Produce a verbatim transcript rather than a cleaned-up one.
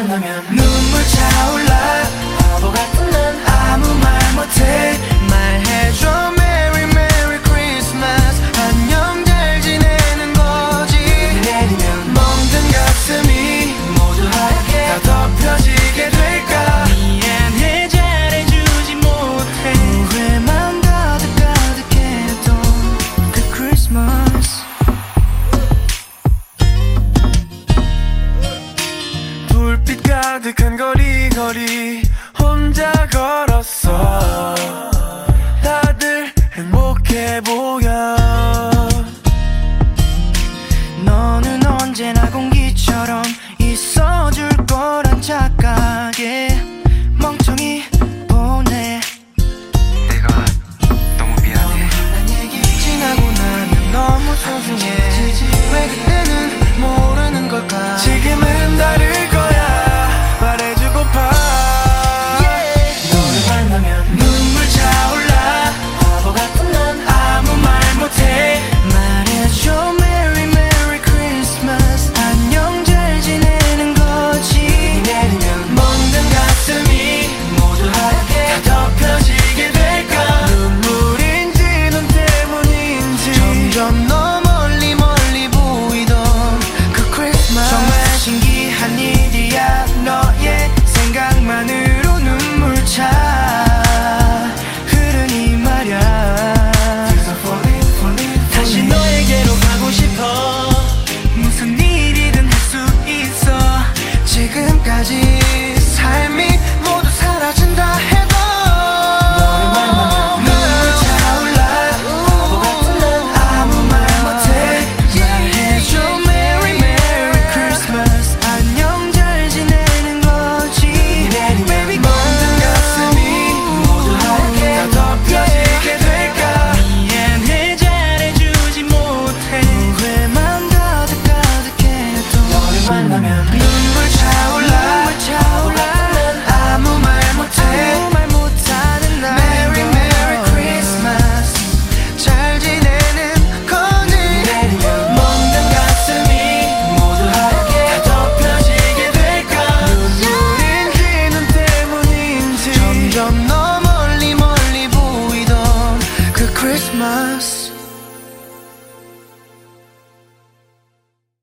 만나면 눈물 차올라. 바보 같은 난 아무 말 못해. 말해줘 Merry Merry Christmas. 안녕 잘 지내는 거지. 내리면 멍든 가슴이 모두 하얗게 다 덮여지게 될까. 미안해 잘해주지 못해. 후회만 가득 가득했던 그 크리스마스. 불빛 가득한 거리 거리 혼자 걸었어. 다들 행복해 보여. 너는 언제나 공기처럼 있어줄 거란 착각에 멍청이 보내. 내가 너무 미안해. 난 얘기 지나고 나면 너무 소중해. 왜 그때는 모르는 걸까. 지금은 다를 거야 말해주고파. 너를 만나면 눈물 차올라. 바보 같은 난 아무 말 못해. 말해줘 Merry Merry Christmas. 안녕 잘 지내는 거지. 내리면 멍든 가슴이 모두 하얗게 다 덮여지게 될까. 눈물인지 눈 때문인지 점점 너 멀리 멀리 보이던 그 크리스마스. 정말 신기한 일이야. 너의 생각만으로 눈물 차 흐르니 말야. 다시 너에게로 가고 싶어. 무슨 일이든 할 수 있어. 지금까지 삶이 모두 사라진다 해도 너를 만나면 눈물 차올라. 바보 같은 난 아무 말 못해. 말해줘 Merry Merry Christmas. 안녕 잘 지내는 거지. 내리면 멍든 가슴이 모두 하얗게 다 덮여지게 될까. 미안해 잘해주지 못해. 후회만 가득 가득했던 너를 만나면 눈물 차올라. 난 아무 말 못해. 말 못하는 나. Merry Merry Christmas. 잘 지내는 거니. 내리면 멍든 가슴이 모두 하얗게 다 덮여지게 될까. 눈물인지 눈 때문인지 점점 너 멀리 멀리 보이던 그 크리스마스.